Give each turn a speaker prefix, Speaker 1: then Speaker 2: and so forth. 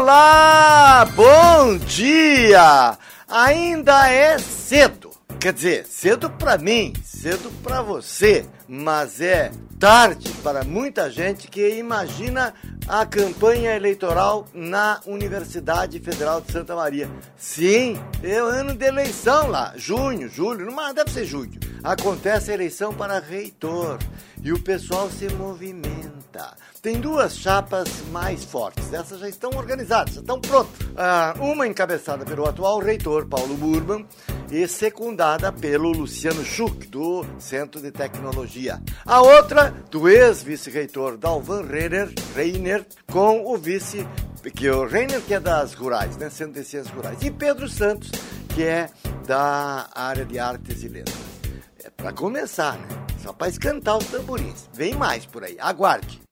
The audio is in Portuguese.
Speaker 1: Olá, bom dia! Ainda é cedo, quer dizer, cedo para mim, cedo para você, mas é tarde para muita gente que imagina a campanha eleitoral na Universidade Federal de Santa Maria. Sim, é o ano de eleição lá, junho, julho, mas deve ser julho. Acontece a eleição para reitor e o pessoal se movimenta. Tem duas chapas mais fortes, essas já estão organizadas, já estão prontas. Uma encabeçada pelo atual reitor, Paulo Burban, e secundada pelo Luciano Schuch, do Centro de Tecnologia. A outra, do ex-vice-reitor Dalvan Reiner, com o vice, que o Reiner, que é das rurais, né, Centro de Ciências Rurais, e Pedro Santos, que é da área de artes e letras. É para começar, né? Só para esquentar os tamborins. Vem mais por aí, aguarde.